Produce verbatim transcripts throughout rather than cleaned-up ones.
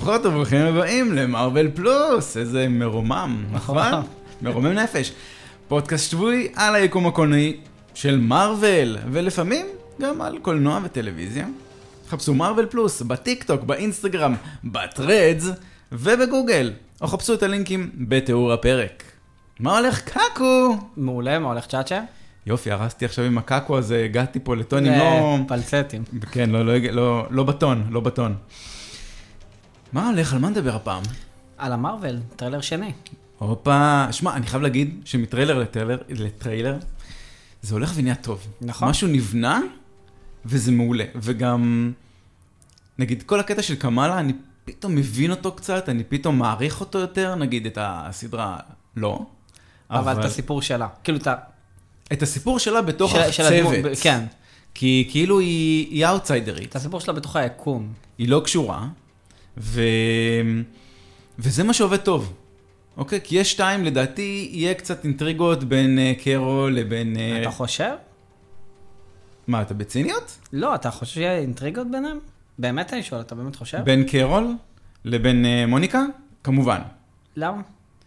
ברוכות וברוכים הבאים למרוויל פלוס, איזה מרומם, נכון? מרומם נפש. פודקאסט שבועי על היקום הקולנועי של מרוויל, ולפעמים גם על קולנוע וטלוויזיה. חפשו מרוויל פלוס בטיק טוק, באינסטגרם, בטרדס ובגוגל, או חפשו את הלינקים בתיאור הפרק. מה הולך קאקו? מעולה, מה הולך צ'אצ'ה? יופי, הרסתי עכשיו עם הקאקו הזה, הגעתי פה לטונים לא... פלצטים. כן, לא, לא, לא, לא בטון, לא בטון. מה הולך? על מה נדבר הפעם? על המרוויל, טריילר שני. הופה, שמע, אני חייב להגיד שמטריילר לטריילר, לטריילר, זה הולך ונהיה טוב. נכון. משהו נבנה, וזה מעולה. וגם, נגיד, כל הקטע של קמאלה, אני פתאום מבין אותו קצת, אני פתאום מעריך אותו יותר, נגיד, את הסדרה, לא. אבל, אבל את הסיפור שלה. כאילו, אתה... את הסיפור שלה בתוך של, הצוות. של הדמות, כן. כי כאילו היא, היא אאוטסיידרית. את הסיפור שלה בתוך היקום. היא לא קשורה, ו... וזה מה שעובד טוב. אוקיי? כי יש שתיים, לדעתי, יהיה קצת אינטריגות בין uh, קרול לבין... Uh... אתה חושב? מה, אתה בציניות? לא, אתה חושב שיהיה אינטריגות ביניהם? באמת אני שואל, אתה באמת חושב? בין קרול לבין uh, מוניקה? כמובן. למה?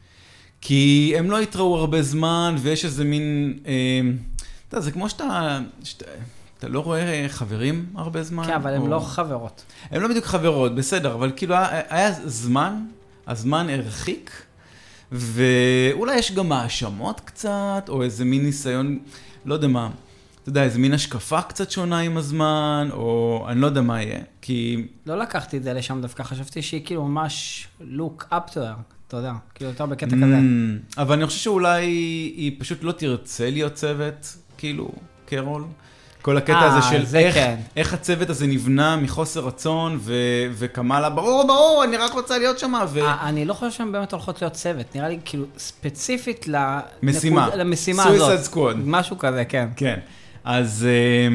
כי הם לא יתראו הרבה זמן, ויש איזה מין... Uh, אתה יודע, זה כמו שאתה... שאתה... אתה לא רואה חברים הרבה זמן? כן, אבל או... הם לא חברות. הם לא בדיוק חברות, בסדר, אבל כאילו היה, היה זמן, הזמן הרחיק, ואולי יש גם האשמות קצת, או איזה מין ניסיון, לא יודע מה, אתה יודע, איזה מין השקפה קצת שונה עם הזמן, או אני לא יודע מה יהיה, כי... לא לקחתי את זה לשם דווקא, חשבתי שהיא כאילו ממש look up to her, אתה יודע, כאילו יותר בקטע כזה. אבל אני חושב שאולי היא פשוט לא תרצה להיות צוות, כאילו, קרול. כל הקטע הזה של איך, כן. איך הצוות הזה נבנה מחוסר רצון, ו, וקמאלה, ברור, ברור, אני רק רוצה להיות שם. ו... אני לא חושב שהן באמת הולכות להיות צוות, נראה לי כאילו ספציפית משימה. לנקוד, למשימה הזאת. Suicide Squad. משהו כזה, כן. כן. אז,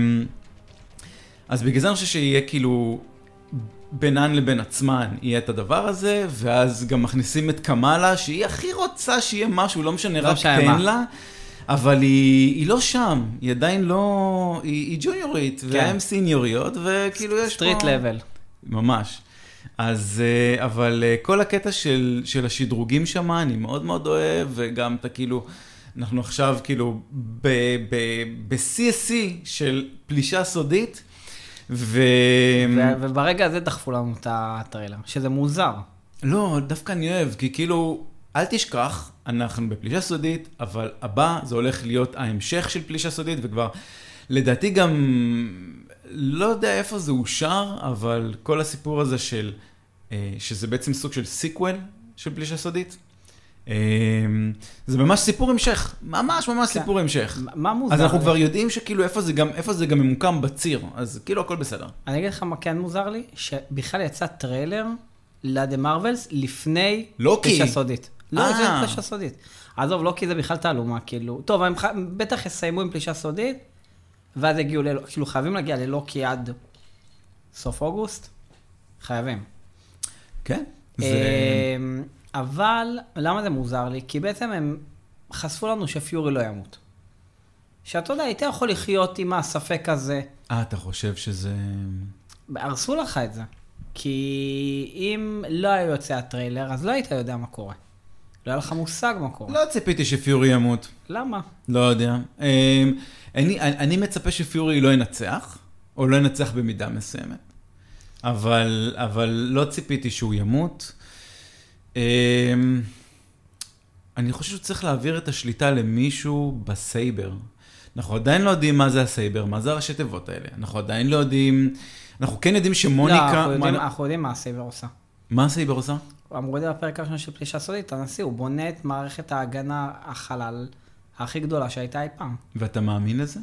אז בגלל זה אני חושב שיהיה כאילו, בינן לבין עצמן יהיה את הדבר הזה, ואז גם מכניסים את קמאלה, שהיא הכי רוצה שיהיה משהו, לא משנה, רק תן לה. אבל היא, היא לא שם, היא עדיין לא, היא, היא ג'וניורית, כן. והן סיניוריות, וכאילו יש סטריט פה... לבל. ממש. אז, אבל כל הקטע של, של השדרוגים שם, אני מאוד מאוד אוהב, וגם אתה כאילו, אנחנו עכשיו כאילו ב-סי אס סי של פלישה סודית, ו... ו... וברגע הזה דחפו לנו את הטריילר, שזה מוזר. לא, דווקא אני אוהב, כי כאילו... אל תשכח, אנחנו בפלישה סודית, אבל הבא זה הולך להיות ההמשך של פלישה סודית, וכבר לדעתי גם, לא יודע איפה זה אושר, אבל כל הסיפור הזה של, שזה בעצם סוג של סיקוול של פלישה סודית, זה ממש סיפור המשך, ממש ממש סיפור המשך. מה מוזר? אז אנחנו כבר יודעים שכאילו איפה זה גם, איפה זה גם ממוקם בציר, אז כאילו הכל בסדר. אני אגיד לך מה כן מוזר לי, שבכלל יצא טריילר לדה מרווילס לפני פלישה סודית. לא, לפני פלישה סודית. עזוב, לא כי זה בכלל תעלומה, כאילו. טוב, הם בטח יסיימו עם פלישה סודית, ואז הגיעו ללוקי, כאילו חייבים להגיע ללוקי עד סוף אוגוסט. חייבים. כן. אבל, למה זה מוזר לי? כי בעצם הם חשפו לנו שפיורי לא ימות. שאתה יודע, היית יכול לחיות עם הספק הזה. אה, אתה חושב שזה... הרסו לך את זה. כי אם לא היה יוצא הטריילר, אז לא היית יודע מה קורה. לא היה לך מושג מה קורה. לא ציפיתי שפיורי ימות. למה? לא יודע. אני, אני מצפה שפיורי לא ינצח, או לא ינצח במידה מסוימת. אבל, אבל לא ציפיתי שהוא ימות. אני חושב שהוא צריך להעביר את השליטה למישהו בסייבר. אנחנו עדיין לא יודעים מה זה הסייבר, מה זה הראשי תיבות האלה. אנחנו עדיין לא יודעים... אנחנו כן יודעים שמוניקה... לא, אנחנו יודעים, מה... אנחנו יודעים מה הסייבר עושה. מה הסייבר עושה? אמרו את זה בפרק הראשון של פלישה סודית, הנשיא, הוא בונה את מערכת ההגנה החלל הכי גדולה שהייתה אי פעם. ואתה מאמין לזה?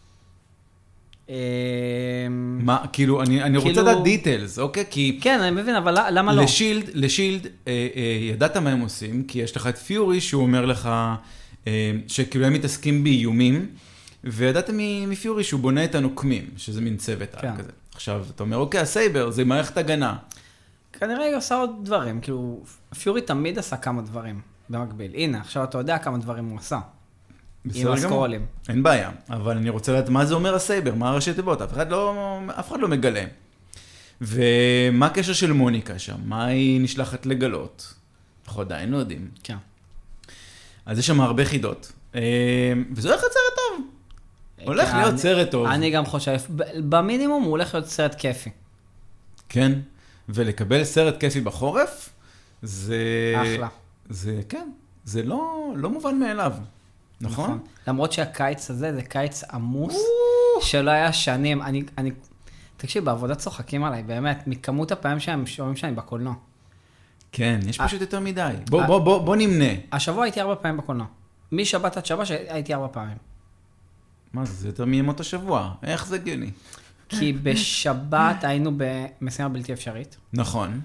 מה, כאילו, אני, אני רוצה לדעת דיטלס, אוקיי? כי... כן, אני מבין, אבל למה לא? לשילד, לשילד, אה, אה, ידעת מה הם עושים, כי יש לך את פיורי שהוא אומר לך, אה, שכאילו הם מתעסקים באיומים, וידעת מפיורי שהוא בונה את הנוקמים, שזה מין צוות כן. כזה. עכשיו, אתה אומר, אוקיי, הסייבר, זה מערכת הגנה. כנראה היא עושה עוד דברים, כאילו, פיורי תמיד עשה כמה דברים במקביל. הנה, עכשיו אתה יודע כמה דברים הוא עשה. עם הסקרולים. אין בעיה, אבל אני רוצה לדעת מה זה אומר הסייבר, מה הראשי תיבות, אף אחד לא, אף אחד לא מגלה. ומה הקשר של מוניקה שם? מה היא נשלחת לגלות? אנחנו עדיין לא יודעים. כן. אז יש שם הרבה חידות, וזה הולך להיות סרט טוב. הולך להיות סרט טוב. אני גם חושב, במינימום הוא הולך להיות סרט כיפי. כן, ולקבל סרט כיפי בחורף, זה... אחלה. זה, כן, זה לא, לא מובן מאליו, נכון? נכון. למרות שהקיץ הזה זה קיץ עמוס, שלא היה שנים. אני, אני, תקשיב, בעבודה צוחקים עליי, באמת, מכמות הפעמים שהם שומעים שאני בקולנוע. כן, יש פשוט יותר מדי. בוא, בוא, בוא, בוא נמנה. השבוע הייתי ארבע פעמים בקולנוע. משבת עד שבת הייתי ארבע פעמים. מה זה? זה יותר מימות השבוע. איך זה הגיוני? כי בשבת היינו במשימה בלתי אפשרית. נכון.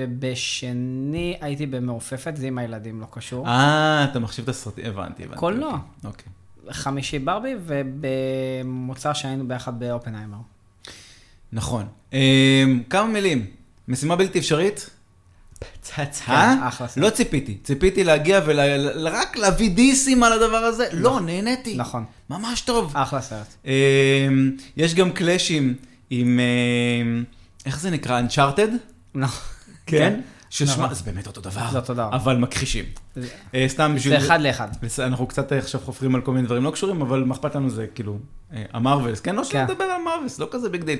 ובשני הייתי במעופפת, זה עם הילדים, לא קשור. אה, אתה מחשיב את הסרטים, הבנתי, הבנתי. קולנוע. אוקיי. חמישי ברבי, ובמוצא שהיינו ביחד באופנהיימר. נכון. כמה מילים. משימה בלתי אפשרית? פצצה. לא ציפיתי. ציפיתי להגיע ורק להביא דיסים על הדבר הזה. לא, נהניתי. נכון. ממש טוב. אחלה סרט. יש גם קלאשים עם, איך זה נקרא? Uncharted? נכון. כן? ששמע, זה באמת אותו דבר. זה אותו דבר. אבל מכחישים. סתם בשביל... זה אחד לאחד. אנחנו קצת עכשיו חופרים על כל מיני דברים לא קשורים, אבל מה אכפת לנו זה כאילו, המרוולס, כן? לא שנדבר על מרוולס, לא כזה ביג דיל.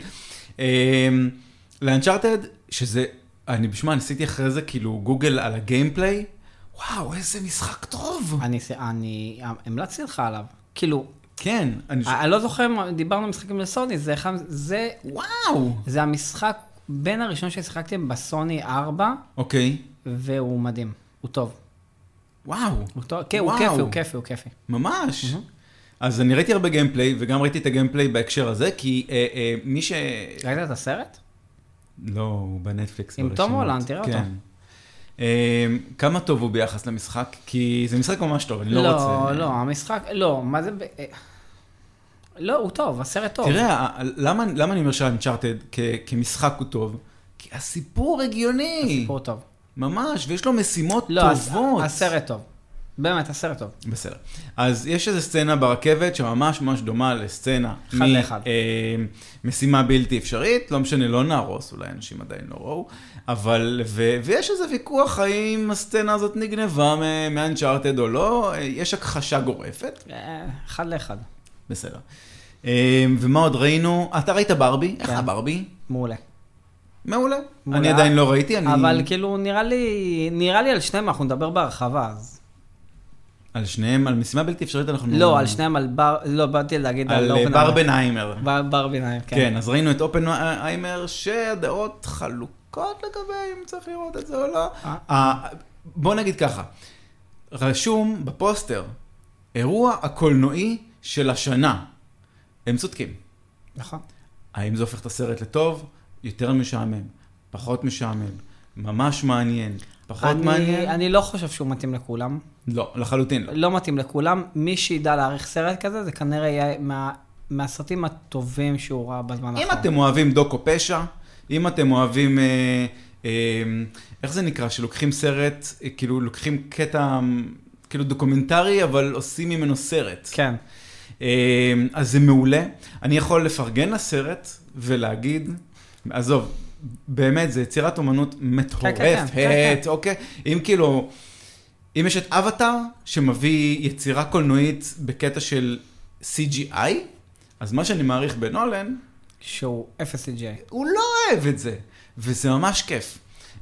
לאנצ'ארטד, שזה, אני בשמה, ניסיתי אחרי זה כאילו גוגל על הגיימפליי, וואו, איזה משחק טוב. אני, אני, המלצתי לך עליו. כאילו, כן. אני, אני לא זוכר, דיברנו משחקים לסוני, זה, זה, וואו. זה המשחק בין הראשון ששיחקתי בסוני ארבע, אוקיי. והוא מדהים, הוא טוב. וואו. הוא טוב, כן, הוא כיפי, הוא כיפי, הוא כיפי. ממש. Mm-hmm. אז אני ראיתי הרבה גיימפליי, וגם ראיתי את הגיימפליי בהקשר הזה, כי אה, אה, מי ש... ראית את הסרט? לא, הוא בנטפליקס. עם תום הולנד, תראה אותו. אה, כמה טוב הוא ביחס למשחק? כי זה משחק ממש טוב, אני לא, לא רוצה... לא, לא, המשחק, לא, מה זה... לא, הוא טוב, הסרט טוב. תראה, למה, למה אני אומר שהאנצ'ארטד כמשחק הוא טוב? כי הסיפור הגיוני. הסיפור טוב. ממש, ויש לו משימות לא, טובות. לא, הסרט טוב. באמת, הסרט טוב. בסדר. אז יש איזו סצנה ברכבת שממש ממש דומה לסצנה. אחד לאחד. משימה בלתי אפשרית, לא משנה, לא נהרוס, אולי אנשים עדיין לא ראו, אבל, ו, ויש איזה ויכוח האם הסצנה הזאת נגנבה מאנצ'ארטד או לא, יש הכחשה גורפת. אחד לאחד. בסדר. ומה עוד ראינו? אתה ראית ברבי? איך הברבי? מעולה. מעולה. אני עדיין לא ראיתי. אבל כאילו נראה לי, נראה לי על שניהם אנחנו נדבר בהרחבה, אז... על שניהם, על משימה בלתי אפשרית אנחנו... לא, על שניהם, על בר... לא, באתי להגיד על אופנהיימר. על ברבנהיימר. ברבנהיימר, כן. כן, אז ראינו את אופנהיימר שהדעות חלוקות לגבי אם צריך לראות את זה או לא. בוא נגיד ככה, רשום בפוסטר, אירוע הקולנועי של השנה. הם צודקים. נכון. האם זה הופך את הסרט לטוב? יותר משעמם, פחות משעמם, ממש מעניין, פחות אני, מעניין. אני לא חושב שהוא מתאים לכולם. לא, לחלוטין לא. לא מתאים לכולם. מי שידע להעריך סרט כזה, זה כנראה יהיה מה, מהסרטים הטובים שהוא ראה בזמן האחרון. אם אתם אוהבים דוקו פשע, אם אתם אוהבים, אה, אה, איך זה נקרא, שלוקחים סרט, אה, כאילו לוקחים קטע, כאילו דוקומנטרי, אבל עושים ממנו סרט. כן. אה, אז זה מעולה. אני יכול לפרגן לסרט ולהגיד, עזוב, באמת, זה יצירת אומנות מטורפת, אוקיי? אם כאילו, אם יש את אבטר שמביא יצירה קולנועית בקטע של סי ג'י איי, אז מה שאני מעריך בנולן, שהוא אפס סי ג'י איי. הוא לא אוהב את זה, וזה ממש כיף.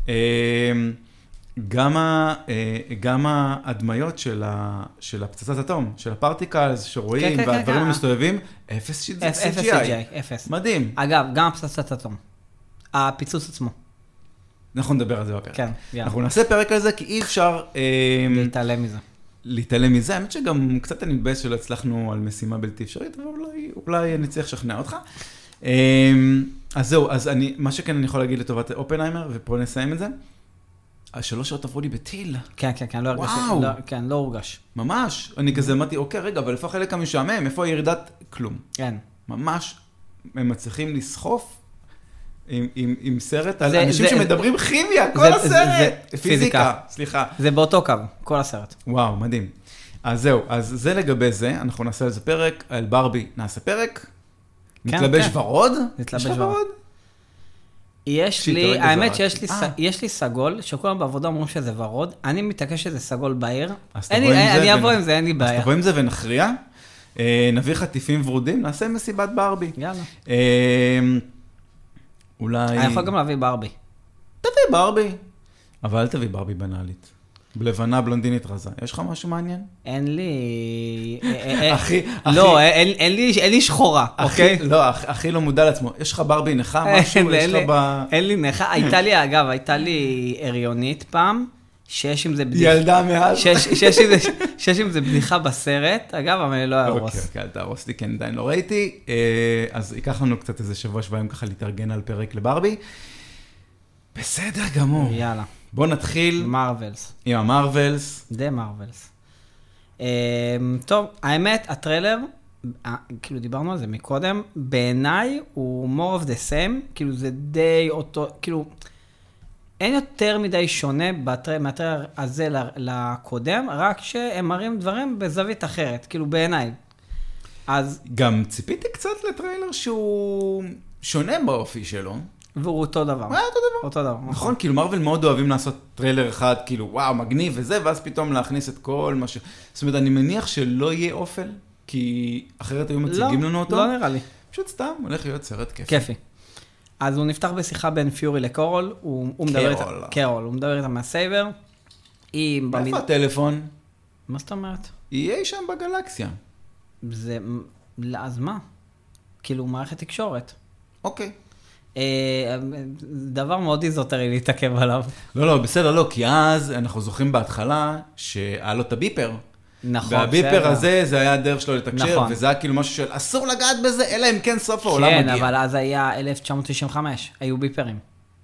גם ההדמיות של הפצצת אטום, של הפרטיקלס שרואים, והדברים המסתובבים, אפס סי ג'י איי. אפס. מדהים. אגב, גם הפצצת אטום. הפיצוץ עצמו. אנחנו נדבר על זה בפרק. כן, יאללה. אנחנו נעשה פרק על זה, כי אי אפשר... להתעלם מזה. להתעלם מזה. האמת שגם קצת אני מתבאס שלא הצלחנו על משימה בלתי אפשרית, אבל אולי, אולי נצליח לשכנע אותך. אז זהו, אז אני, מה שכן אני יכול להגיד לטובת אופנהיימר, ופה נסיים את זה, השלוש שעות עברו לי בטיל. כן, כן, כן, לא הרגש. וואו. לא, כן, לא הורגש. ממש. אני כזה אמרתי, אוקיי, רגע, אבל איפה החלק המשעמם? איפה הירידת? כלום. כן. ממש, הם מצליחים לסחוף עם, עם, עם סרט על אנשים שמדברים כימיה, כל הסרט. פיזיקה, סליחה. זה באותו קו, כל הסרט. וואו, מדהים. אז זהו, אז זה לגבי זה, אנחנו נעשה על זה פרק, על ברבי נעשה פרק. נתלבש ורוד? נתלבש ורוד. יש לי, האמת שיש לי סגול, שכולם בעבודה אומרים שזה ורוד, אני מתעקש שזה סגול בעיר. אני אבוא עם זה, אין לי בעיה. אז תבוא עם זה ונכריע, נביא חטיפים ורודים, נעשה מסיבת ברבי. יאללה. אולי... אני יכול גם להביא ברבי. תביא ברבי, אבל אל תביא ברבי בנאלית. בלבנה בלונדינית רזה. יש לך משהו מעניין? אין לי... אחי, לא, אין לי שחורה, אוקיי? לא, אחי לא מודע לעצמו. יש לך ברבי נכה, משהו? יש לך ב... אין לי נכה. הייתה לי, אגב, הייתה לי הריונית פעם, שיש עם זה בדיחה. ילדה מאז. שיש עם זה בדיחה בסרט, אגב, אבל אני לא ארוס. אוקיי, אוקיי, אל תרוס לי, כן, עדיין לא ראיתי. אז ייקח לנו קצת איזה שבוע שבועיים ככה להתארגן על פרק לברבי. בסדר גמור. יאללה. בוא נתחיל... מרוולס. עם המרוולס. די מרוולס. טוב, האמת, הטריילר, כאילו דיברנו על זה מקודם, בעיניי הוא more of the same, כאילו זה די אותו, כאילו, אין יותר מדי שונה מהטריילר הזה לקודם, רק שהם מראים דברים בזווית אחרת, כאילו בעיניי. אז... גם ציפיתי קצת לטריילר שהוא שונה באופי שלו. והוא אותו דבר. היה אותו דבר. אותו דבר. נכון, כאילו מרוול מאוד אוהבים לעשות טריילר אחד, כאילו וואו, מגניב וזה, ואז פתאום להכניס את כל מה ש... זאת אומרת, אני מניח שלא יהיה אופל, כי אחרת היו מציגים לנו אותו. לא נראה לי. פשוט סתם, הולך להיות סרט כיפי. כיפי. אז הוא נפתח בשיחה בין פיורי לקורול, הוא מדבר איתה... קרול. הוא מדבר איתה מהסייבר. איפה הטלפון? מה זאת אומרת? יהיה שם בגלקסיה. זה... אז מה? כאילו, מערכת תקשורת. אוקיי. דבר מאוד איזוטרי להתעכב עליו. לא, לא, בסדר, לא, כי אז אנחנו זוכרים בהתחלה שהיה לו את הביפר. נכון. והביפר הזה, זה היה הדרך שלו לתקשר, וזה היה כאילו משהו של אסור לגעת בזה, אלא אם כן סוף העולם מגיע. כן, אבל אז היה אלף תשע מאות תשעים וחמש, היו ביפרים.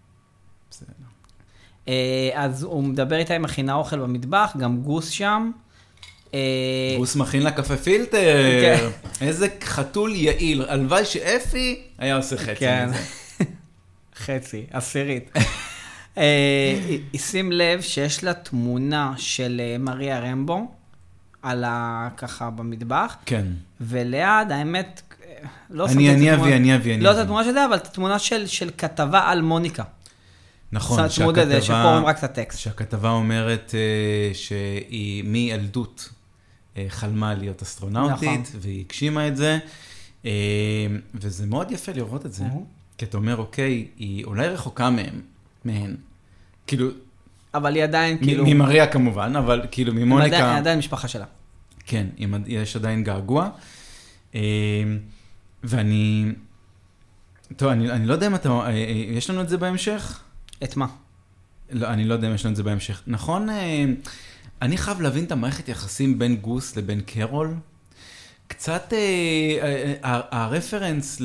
בסדר. אז הוא מדבר איתה עם מכינה אוכל במטבח, גם גוס שם. גוס מכין לה קפה פילטר. איזה חתול יעיל. הלוואי שאפי היה עושה חצי מזה. חצי, עשירית. שים לב שיש לה תמונה של מריה רמבו, על ככה במטבח. כן. וליד, האמת, לא אני אני אביא, אני אביא. לא את התמונה של זה, אבל את התמונה של כתבה על מוניקה. נכון, שהכתבה... שקוראים רק את הטקסט. שהכתבה אומרת שהיא מילדות חלמה להיות אסטרונאוטית, והיא הגשימה את זה, וזה מאוד יפה לראות את זה, כי אתה אומר, אוקיי, היא אולי רחוקה מהם, מהן, כאילו... אבל היא עדיין כאילו... ממריה כמובן, אבל כאילו ממוניקה... היא עדיין משפחה שלה. כן, יש עדיין געגוע, ואני... טוב, אני לא יודע אם אתה... יש לנו את זה בהמשך? את מה? לא, אני לא יודע אם יש לנו את זה בהמשך. נכון, אני חייב להבין את המערכת יחסים בין גוס לבין קרול. קצת הרפרנס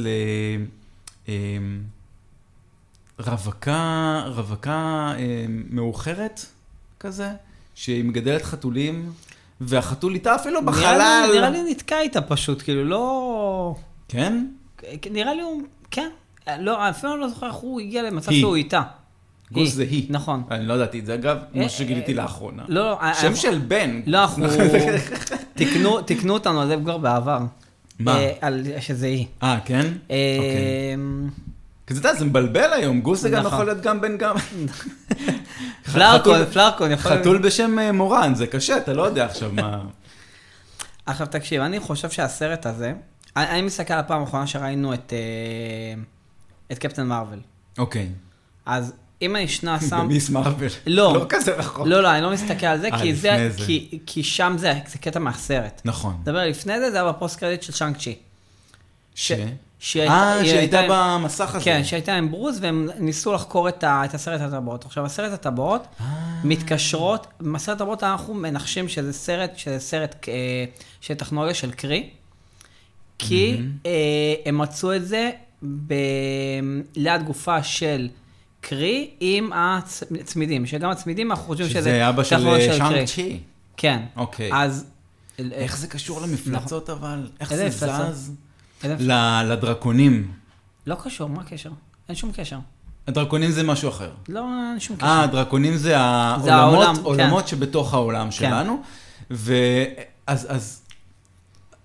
לרווקה, רווקה מאוחרת כזה, שהיא מגדלת חתולים, והחתול איתה אפילו בחלל. נראה לי נתקע איתה פשוט, כאילו לא... כן? נראה לי הוא... כן. לא, אפילו לא זוכר איך הוא הגיע למצב שהוא איתה. גוס זה היא. נכון. אני לא ידעתי את זה, אגב, מה שגיליתי לאחרונה. לא, לא. שם של בן. לא, אנחנו... תקנו אותנו על זה כבר בעבר. מה? על שזה היא. אה, כן? אוקיי. כי זה יודע, זה מבלבל היום. גוס זה גם יכול להיות גם בן גם. פלארקון, פלארקון. חתול בשם מורן, זה קשה, אתה לא יודע עכשיו מה... עכשיו תקשיב, אני חושב שהסרט הזה, אני מסתכל על הפעם האחרונה שראינו את את קפטן מרוול. אוקיי. אז אם אני שנה שם... במיס מרוול. לא. לא כזה רחוק. לא, לא, אני לא מסתכל על זה, כי זה, כי שם זה קטע מהסרט. נכון. דבר לפני זה, זה היה בפוסט קרדיט של שאנג צ'י. ש? אה, שהייתה במסך הזה. כן, שהייתה עם ברוס, והם ניסו לחקור את הסרט הטבעות. עכשיו, הסרט הטבעות מתקשרות, בסרט הטבעות אנחנו מנחשים שזה סרט, שזה סרט של טכנולוגיה של קרי, כי הם מצאו את זה ליד גופה של קרי עם הצמידים, שגם הצמידים אנחנו חושבים שזה... שזה אבא של שאנג צ'י. כן. אוקיי. אז... איך זה קשור למפלצות אבל? איך זה זז? לדרקונים. לא קשור, מה הקשר? אין שום קשר. הדרקונים זה משהו אחר. לא, אין שום קשר. אה, הדרקונים זה העולמות שבתוך העולם שלנו. ואז, אז,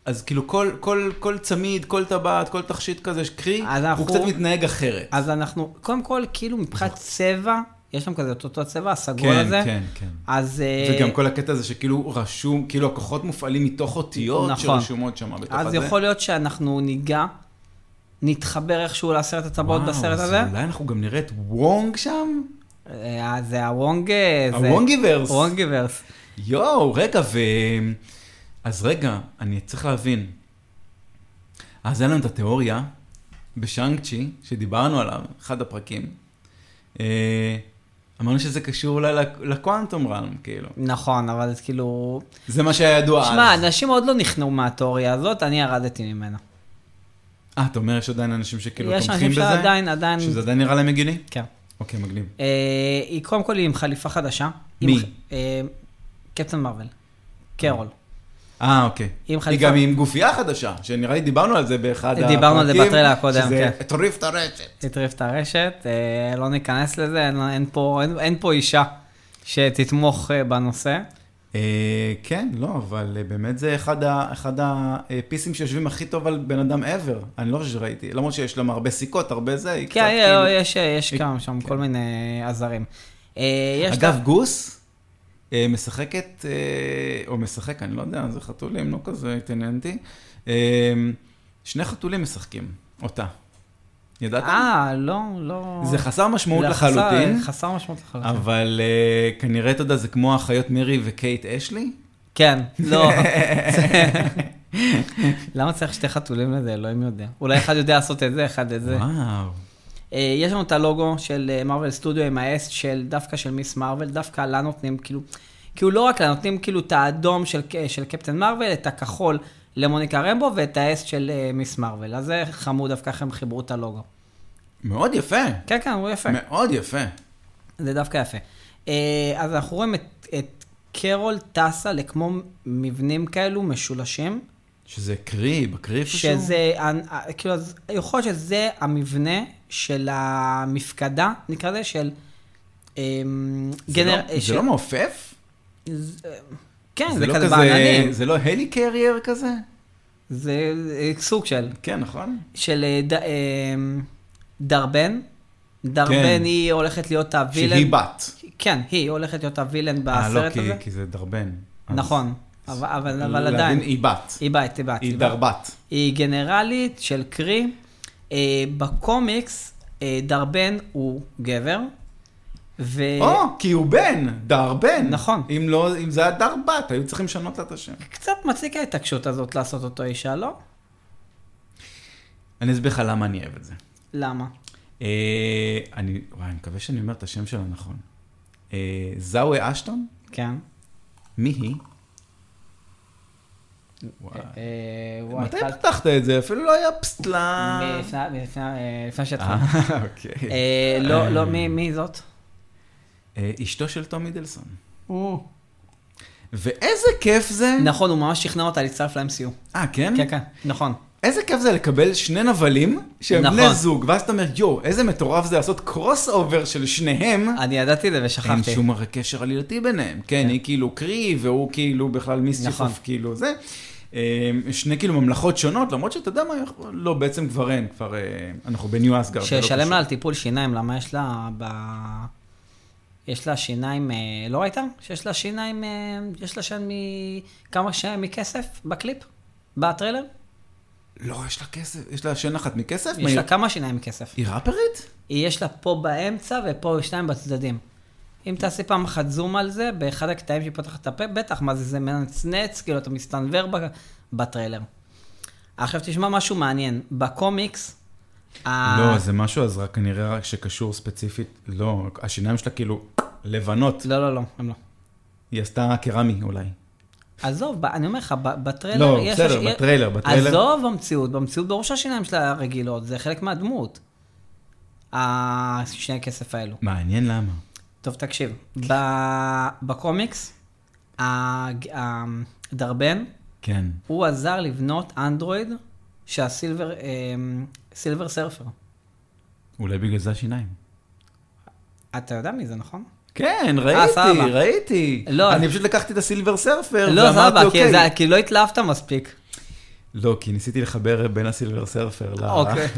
אז כאילו כל, כל, כל צמיד, כל טבעת, כל תכשיט כזה, קרי, הוא קצת מתנהג אחרת. אז אנחנו, קודם כל, כאילו מבחינת צבע, יש שם כזה אותו צבע, הסגול הזה. כן, כן, כן. אז... וגם כל הקטע הזה שכאילו רשום, כאילו הכוחות מופעלים מתוך אותיות נכון. שרשומות שם בתוך הזה. אז יכול להיות שאנחנו ניגע, נתחבר איכשהו לעשרת הטבעות בסרט הזה. וואו, אולי אנחנו גם נראה את וונג שם? זה הוונג... הוונגיברס. הוונגיברס. יואו, רגע, ו... אז רגע, אני צריך להבין. אז היה לנו את התיאוריה בשאנג צ'י, שדיברנו עליו, אחד הפרקים. אמרנו שזה קשור אולי לקוואנטום רלם, כאילו. נכון, אבל זה כאילו... זה מה שהיה ידוע אז. שמע, אנשים עוד לא נכנעו מהתיאוריה הזאת, אני ירדתי ממנה. אה, אתה אומר יש עדיין אנשים שכאילו יש תומכים בזה? יש אנשים שעדיין, עדיין... שזה עדיין נראה להם הגיוני? כן. אוקיי, מגניב. היא קודם כל היא עם חליפה חדשה. מי? קפטן מרוול. קרול. אה, אוקיי. עם היא גם עם גופייה חדשה, שנראה לי דיברנו על זה באחד הפרקים. דיברנו על זה בטריילר הקודם, כן. שזה הטריף את הרשת. הטריף את הרשת, לא ניכנס לזה, אין פה, אין פה אישה שתתמוך בנושא. כן, לא, אבל באמת זה אחד הפיסים שיושבים הכי טוב על בן אדם ever. אני לא חושב שראיתי, למרות שיש להם הרבה סיכות, הרבה זה. כן, יש כמה שם כל מיני עזרים. אגב, גוס משחקת, או משחק, אני לא יודע, זה חתולים, לא כזה התעניינתי. שני חתולים משחקים, אותה. ידעת? אה, לא, לא... זה חסר משמעות לחלוטין. חסר משמעות לחלוטין. אבל כנראה, אתה יודע, זה כמו האחיות מירי וקייט אשלי? כן, לא. למה צריך שתי חתולים לזה? אלוהים יודע. אולי אחד יודע לעשות את זה, אחד את זה. וואו. יש לנו את הלוגו של מרוול סטודיו עם האס של דווקא של מיס מרוול, דווקא לה נותנים כאילו, כאילו לא רק לה נותנים כאילו את האדום של, של קפטן מרוול, את הכחול למוניקה רמבו ואת האס של מיס מרוול. אז זה חמוד, דווקא הם חיברו את הלוגו. מאוד יפה. כן, כן, הוא יפה. מאוד יפה. זה דווקא יפה. אז אנחנו רואים את, את קרול טסה לכמו מבנים כאלו משולשים. שזה קרי, בקרי פשוט? שזה, כאילו, יכול להיות שזה המבנה של המפקדה, נקרא זה, של... זה לא מעופף? כן, זה כזה בעננים. זה לא הלי קרייר כזה? זה סוג של... כן, נכון. של דרבן. דרבן היא הולכת להיות הווילן. שהיא בת. כן, היא הולכת להיות הווילן בסרט הזה. אה, לא, כי זה דרבן. נכון. אבל עדיין. היא בת. היא בת, היא בת. היא דרבת. היא גנרלית של קרי. בקומיקס, דרבן הוא גבר. או, כי הוא בן, דרבן. נכון. אם לא, אם זה היה דרבת, היו צריכים לשנות לה את השם. קצת מציקה את הקשות הזאת לעשות אותו אישה, לא? אני אסביר לך למה אני אוהב את זה. למה? אני, וואי, אני מקווה שאני אומר את השם שלה נכון. זאווה אשטון? כן. מי היא? מתי פתחת את זה? אפילו לא היה פסטלה. לפני שהתחלנו. אוקיי. לא, לא, מי זאת? אשתו של תום מידלסון. ואיזה כיף זה. נכון, הוא ממש שכנע אותה להצטרף ל-אם סי יו. אה, כן? כן, כן, נכון. איזה כיף זה לקבל שני נבלים שהם בני זוג, ואז אתה אומר, יו, איזה מטורף זה לעשות קרוס אובר של שניהם. אני ידעתי את זה ושכחתי. אין שום הרי קשר עלילתי ביניהם. כן, היא כאילו קרי, והוא כאילו בכלל מיסטיפוף, כאילו זה. שני כאילו ממלכות שונות, למרות שאתה יודע מה, לא, בעצם כבר אין, כבר אנחנו בניו אסגרד. ששלם לה על טיפול שיניים, למה יש לה ב... יש לה שיניים, לא ראית? שיש לה שיניים, יש לה שם כמה שיניים מכסף בקליפ? בטריילר? לא, יש לה כסף, יש לה שן אחת מכסף? יש לה כמה שיניים מכסף. היא ראפרית? יש לה פה באמצע ופה שתיים בצדדים. אם תעשי פעם אחת זום על זה, באחד הקטעים שהיא פותחת את הפה, בטח, מה זה, זה מנצנץ, כאילו אתה מסתנבר בטריילר. עכשיו תשמע משהו מעניין. בקומיקס... לא, זה משהו, אז רק כנראה רק שקשור ספציפית, לא, השיניים שלה כאילו לבנות. לא, לא, לא, הם לא. היא עשתה קרמי אולי. עזוב, אני אומר לך, בטריילר... לא, בסדר, בטריילר, בטריילר. עזוב במציאות, במציאות בראש השיניים שלה רגילות, זה חלק מהדמות. השני הכסף האלו. מעניין למה. טוב, תקשיב, בקומיקס, הדרבן, כן. הוא עזר לבנות אנדרואיד שהסילבר, סילבר סרפר. אולי בגלל זה השיניים. אתה יודע מי זה, נכון? כן, ראיתי, ראיתי. אני פשוט לקחתי את הסילבר סרפר, לא, סבבה, כי לא התלהבת מספיק. לא, כי ניסיתי לחבר בין הסילבר סרפר ל... אוקיי.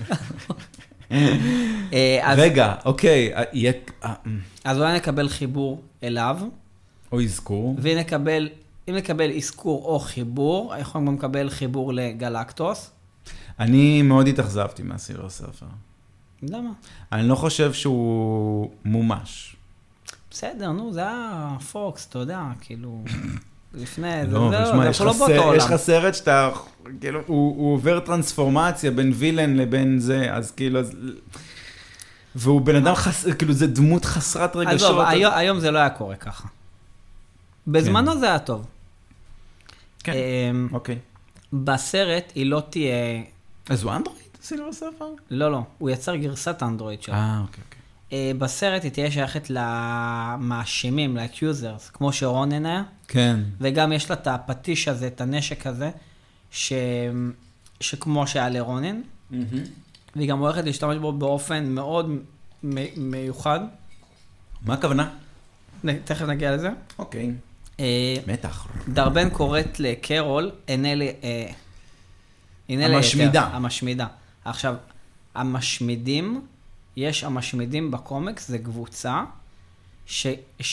רגע, אוקיי. אז אולי נקבל חיבור אליו. או אזכור. ואם נקבל, אם נקבל אזכור או חיבור, יכולים גם לקבל חיבור לגלקטוס. אני מאוד התאכזבתי מהסילבר סרפר. למה? אני לא חושב שהוא מומש. בסדר, נו, זה היה פוקס, אתה יודע, כאילו, לפני, לא, ושמע, יש לך סרט שאתה, כאילו, הוא עובר טרנספורמציה בין וילן לבין זה, אז כאילו, והוא בן אדם, כאילו, זה דמות חסרת רגשות. עזוב, היום זה לא היה קורה ככה. בזמנו זה היה טוב. כן, אוקיי. בסרט היא לא תהיה... אז הוא אנדרואיד, סילבר סרפר? לא, לא, הוא יצר גרסת אנדרואיד שלו. אה, אוקיי, אוקיי. בסרט היא תהיה שייכת למאשימים, ל-accusers, כמו שרונן היה. כן. וגם יש לה את הפטיש הזה, את הנשק הזה, ש... שכמו שהיה לרונן. Mm-hmm. והיא גם הולכת להשתמש בו באופן מאוד מ- מיוחד. מה הכוונה? תכף נגיע לזה. אוקיי. מתח. דרבן קוראת לקרול, אנלי... המשמידה. המשמידה. עכשיו, המשמידים... יש המשמידים בקומיקס, זה קבוצה, ש,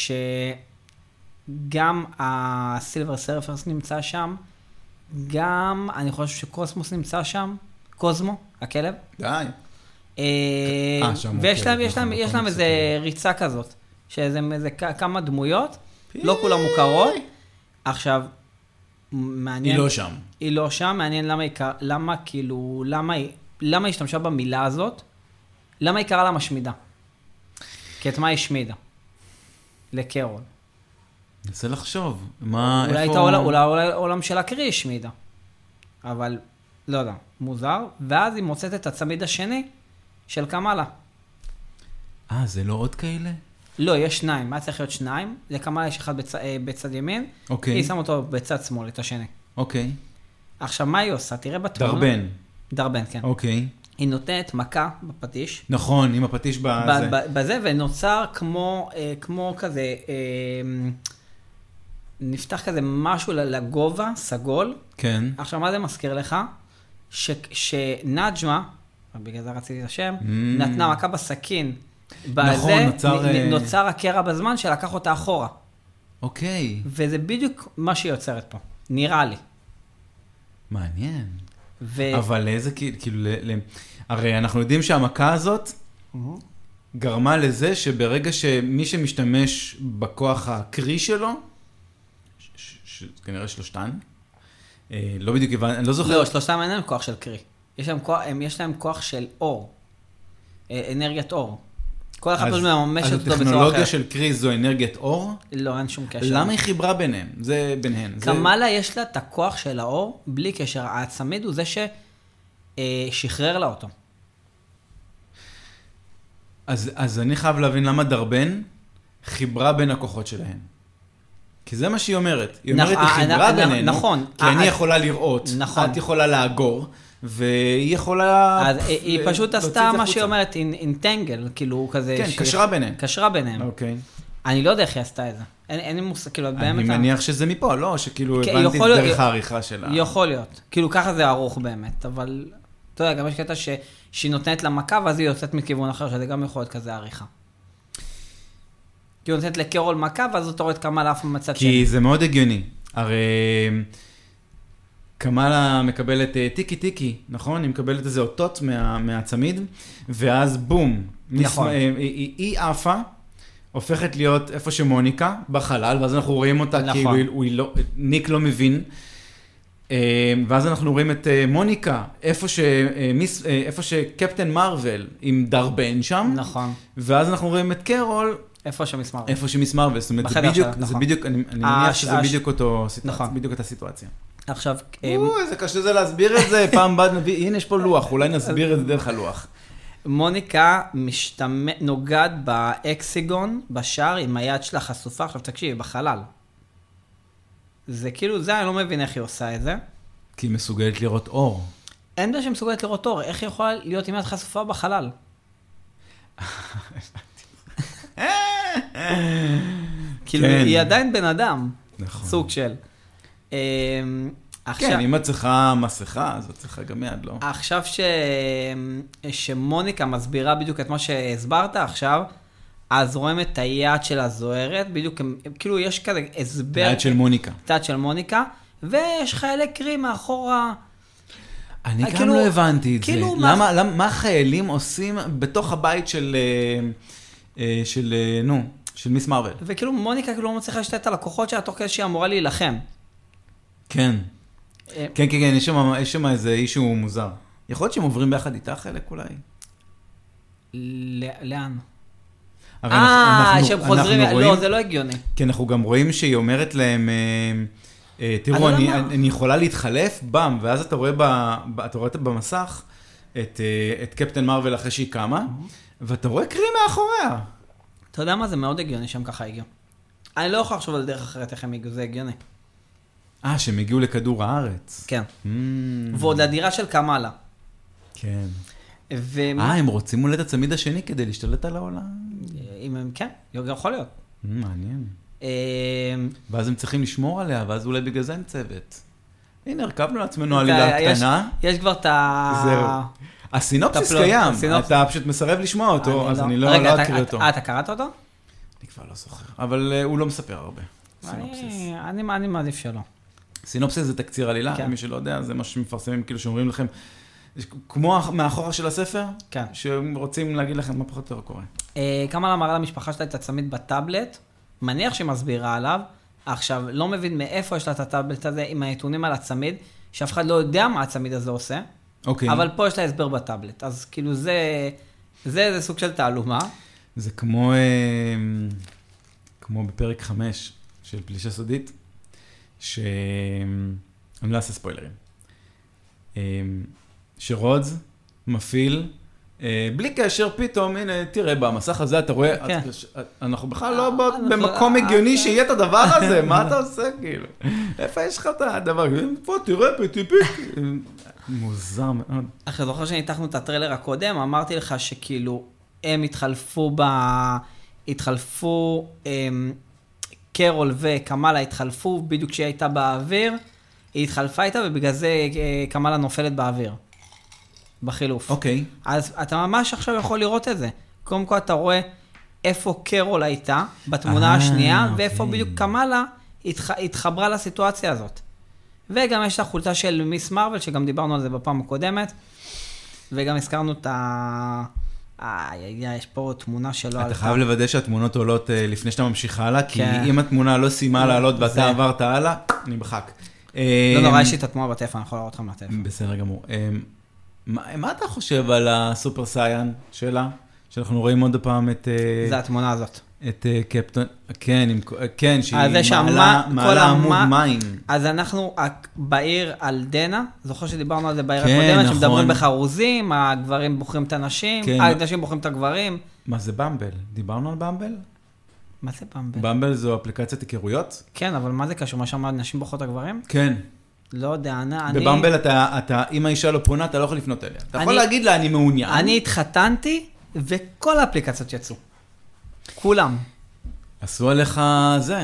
שגם הסילבר סרפרס נמצא שם, גם, אני חושב שקוסמוס נמצא שם, קוזמו, הכלב. די. אה, ויש להם, יש להם, יש להם איזה ריצה כזאת, שזה איזה כמה דמויות, לא כולם מוכרות. עכשיו, מעניין... היא לא שם. היא לא שם, מעניין למה, למה, כאילו, למה, למה השתמשה במילה הזאת, למה היא קראה לה משמידה? כי את מה היא השמידה? לקרול. ננסה לחשוב. מה, אולי איפה... הייתה אולי, אולי עולם של הקריא השמידה. אבל, לא יודע, מוזר. ואז היא מוצאת את הצמיד השני של קמאלה. אה, זה לא עוד כאלה? לא, יש שניים. מה צריך להיות שניים? לקמאלה יש אחד בצ... בצד ימין. אוקיי. היא שמה אותו בצד שמאל, את השני. אוקיי. עכשיו, מה היא עושה? תראה בתמונה. דרבן. דרבן, כן. אוקיי. היא נותנת מכה בפטיש. נכון, עם הפטיש בזה. בזה, ונוצר כמו, כמו כזה, נפתח כזה משהו לגובה, סגול. כן. עכשיו, מה זה מזכיר לך? שנג'מה, בגלל זה רציתי את השם, נתנה מכה בסכין. נכון, נוצר... נוצר הקרע בזמן שלקח אותה אחורה. אוקיי. וזה בדיוק מה שהיא יוצרת פה. נראה לי. מעניין. ו... אבל איזה כאילו, ל... הרי אנחנו יודעים שהמכה הזאת mm-hmm. גרמה לזה שברגע שמי שמשתמש בכוח הקרי שלו, ש... ש... כנראה שלושתן, אה, לא בדיוק, אני לא זוכר. לא, שלושתן אין להם כוח של קרי. יש להם כוח, הם, יש להם כוח של אור. אה, אנרגיית אור. כל אחד פשוט מממשת אותו בצורה אחרת. אז הטכנולוגיה של קרי זו אנרגיית אור? לא, אין שום קשר. למה היא חיברה ביניהם? זה ביניהן. קמאלה יש לה את הכוח של האור, בלי קשר. הצמיד הוא זה ששחרר לה אותו. אז, אז אני חייב להבין למה דרבן חיברה בין הכוחות שלהן. כי זה מה שהיא אומרת. היא אומרת, היא חיברה בינינו. נכון. כי אני יכולה לראות, את יכולה לאגור. והיא יכולה... אז היא פשוט עשתה מה שהיא אומרת, אינטנגל, כאילו כזה... כן, קשרה ביניהם. קשרה ביניהם. אוקיי. אני לא יודע איך היא עשתה את זה. אין לי מושג, כאילו, באמת... אני מניח שזה מפה, לא? שכאילו הבנתי דרך העריכה שלה. יכול להיות. כאילו, ככה זה ארוך באמת, אבל... אתה יודע, גם יש קטע שהיא נותנת לה מכה, ואז היא יוצאת מכיוון אחר, שזה גם יכול להיות כזה עריכה. כי היא נותנת לקרול מכה, ואז אתה רואה את קמאלה אף מצד שני. כי זה מאוד הגיוני. הרי... קמאלה מקבלת טיקי טיקי, נכון? היא מקבלת איזה אותות מה, מהצמיד, ואז בום. נכון. היא, היא עפה, הופכת להיות איפה שמוניקה, בחלל, ואז אנחנו רואים אותה נכון. כאילו הוא, הוא לא, ניק לא מבין. ואז אנחנו רואים את מוניקה, איפה, ש, איפה שקפטן מרוול עם דרבן שם. נכון. ואז אנחנו רואים את קרול, איפה שמיס מרוול. איפה שמיס מרוול. זאת אומרת, זה בדיוק, זה בדיוק, אני, אני מניח שזה בדיוק אותו סיטואציה, בדיוק אותה סיטואציה. עכשיו... איזה קשה זה להסביר את זה, פעם בד נביא, הנה יש פה לוח, אולי נסביר את זה דרך הלוח. מוניקה נוגעת באקסיגון, בשער, עם היד שלה חשופה, עכשיו תקשיב, בחלל. זה כאילו, זה אני לא מבין איך היא עושה את זה. כי היא מסוגלת לראות אור. אין בה שמסוגלת לראות אור, איך היא יכולה להיות עם יד חשופה בחלל? כאילו, היא עדיין בן אדם, סוג של... כן, אם את צריכה מסכה, אז את צריכה גם יד, לא? עכשיו ש... שמוניקה מסבירה בדיוק את מה שהסברת עכשיו, אז רואים את היד של הזוהרת, בדיוק, כאילו יש כזה הסבר... היד של מוניקה. היד של מוניקה, ויש חיילי קרי מאחורה... אני גם כאילו, לא הבנתי את כאילו זה. מה... למה, למה, מה החיילים עושים בתוך הבית של, של, נו, של מיס מרוול? וכאילו מוניקה כאילו לא מצליחה לשתת על הכוחות שלה תוך כדי שהיא אמורה להילחם. כן. כן, כן, כן, יש שם, יש שם איזה אישו מוזר. יכול להיות שהם עוברים ביחד איתה חלק אולי? לאן? אה, שהם חוזרים, לא, זה לא הגיוני. כי אנחנו גם רואים שהיא אומרת להם, תראו, אני יכולה להתחלף, בם, ואז אתה רואה אתה רואה במסך את קפטן מרוול אחרי שהיא קמה, ואתה רואה קרי מאחוריה. אתה יודע מה? זה מאוד הגיוני שהם ככה הגיעו. אני לא יכול לחשוב על דרך אחרת איך הם הגיעו, זה הגיוני. אה, שהם הגיעו לכדור הארץ. כן. ועוד הדירה של קמאלה. כן. אה, הם רוצים אולי את הצמיד השני כדי להשתלט על העולם? אם הם, כן, יכול להיות. מעניין. ואז הם צריכים לשמור עליה, ואז אולי בגלל זה אין צוות. הנה, הרכבנו לעצמנו עלילה קטנה. יש כבר את ה... זהו. הסינופסיס קיים, אתה פשוט מסרב לשמוע אותו, אז אני לא אקריא אותו. אה, אתה קראת אותו? אני כבר לא זוכר, אבל הוא לא מספר הרבה. אני מעדיף שלא. סינופסיס זה תקציר עלילה, מי שלא יודע, זה מה שמפרסמים, כאילו שאומרים לכם, כמו מאחורה של הספר, כן. שרוצים להגיד לכם מה פחות יותר קורה. קמאלה אמרה למשפחה שלה את הצמיד בטאבלט, מניח שהיא מסבירה עליו, עכשיו לא מבין מאיפה יש לה את הטאבלט הזה עם הנתונים על הצמיד, שאף אחד לא יודע מה הצמיד הזה עושה, אוקיי. אבל פה יש לה הסבר בטאבלט, אז כאילו זה, זה, זה סוג של תעלומה. זה כמו, כמו בפרק חמש של פלישה סודית, ש... אני לא אעשה ספוילרים. שרודס מפעיל, בלי קשר פתאום, הנה, תראה, במסך הזה אתה רואה, אנחנו בכלל לא במקום הגיוני שיהיה את הדבר הזה, מה אתה עושה כאילו? איפה יש לך את הדבר? פה, תראה, פיטי פיטי. מוזר מאוד. אחרי זוכר שניתחנו את הטריילר הקודם, אמרתי לך שכאילו, הם התחלפו ב... התחלפו, קרול וקמאלה התחלפו בדיוק כשהיא הייתה באוויר, היא התחלפה איתה ובגלל זה קמאלה נופלת באוויר. בחילוף. אוקיי. אז אתה ממש עכשיו יכול לראות את זה. קודם כל אתה רואה איפה קרול הייתה בתמונה השנייה, ואיפה בדיוק קמאלה התחברה לסיטואציה הזאת. וגם יש את החולצה של מיס מרוול, שגם דיברנו על זה בפעם הקודמת, וגם הזכרנו את ה... יש פה תמונה שלא עלתה. אתה חייב לוודא שהתמונות עולות לפני שאתה ממשיך הלאה, כי אם התמונה לא סיימה לעלות ואתה עברת הלאה, אני בחק. לא נורא, יש לי את התמונה בטלפון, אני יכול לראות אותך מהטלפון. בסדר גמור. מה אתה חושב על הסופר סייאן שלה? שאנחנו רואים עוד פעם את... זה התמונה הזאת. את קפטון, כן, כן, שהיא מעלה עמוד מים. אז אנחנו בעיר על דנה, זוכר שדיברנו על זה בעיר הקודמת, שמדברים בחרוזים, הגברים בוחרים את הנשים, הנשים בוחרים את הגברים. מה זה במבל? דיברנו על במבל? מה זה במבל? במבל זו אפליקציית היכרויות? כן, אבל מה זה קשור? מה שאמרת, נשים בוחרות את הגברים? כן. לא יודע, אני... בבמבל אתה, אם האישה לא פונה, אתה לא יכול לפנות אליה. אתה יכול להגיד לה, אני מעוניין. אני התחתנתי, וכל האפליקציות יצאו. כולם. עשו עליך זה.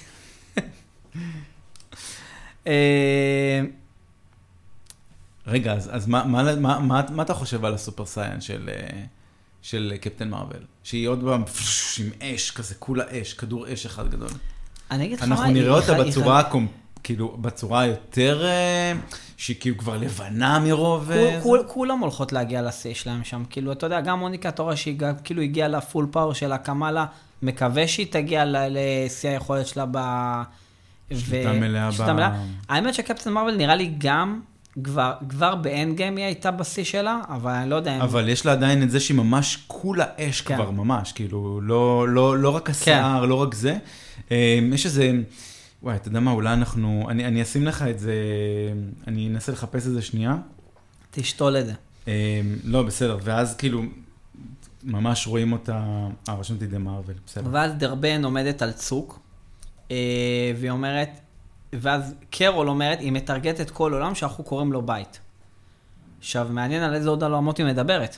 רגע, אז מה אתה חושב על הסופר סייאן של קפטן מרוול? שהיא עוד פעם עם אש כזה, כולה אש, כדור אש אחד גדול. אני אגיד לך אנחנו נראה אותה בצורה כאילו, בצורה יותר, שהיא כאילו כבר לבנה מרוב... כולם הולכות להגיע לשיא שלהם שם, כאילו, אתה יודע, גם מוניקה תורה שהיא כאילו הגיעה לפול פאור של הקמאלה, מקווה שהיא תגיע לשיא היכולת שלה ב... שליטה מלאה ב... האמת שקפטן מרוול נראה לי גם, כבר באנד גיים היא הייתה בשיא שלה, אבל אני לא יודע... אבל יש לה עדיין את זה שהיא ממש כולה אש כבר, ממש, כאילו, לא רק השיער, לא רק זה. יש איזה... וואי, אתה יודע מה, אולי אנחנו, אני, אני אשים לך את זה, אני אנסה לחפש את זה שנייה. תשתול את זה. לא, בסדר, ואז כאילו, ממש רואים אותה, אה, רשמתי דה מרוול, בסדר. ואז דרבן עומדת על צוק, והיא אומרת, ואז קרול אומרת, היא מתרגטת כל עולם שאנחנו קוראים לו בית. עכשיו, מעניין על איזה עוד עולמות היא מדברת.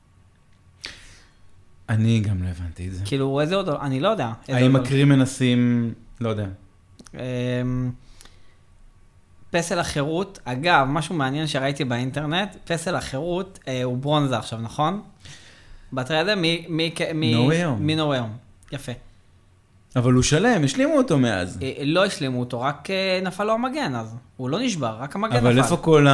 אני גם לא הבנתי את זה. כאילו, איזה עוד, אני לא יודע. האם מקרים מנסים, לא יודע. פסל החירות, אגב, משהו מעניין שראיתי באינטרנט, פסל החירות אה, הוא ברונזה עכשיו, נכון? בטריידר, מי... מי... מי... מי נוריום. יפה. אבל הוא שלם, השלימו אותו מאז. אה, לא השלימו אותו, רק אה, נפל לו המגן אז. הוא לא נשבר, רק המגן אבל נפל. אבל איפה כל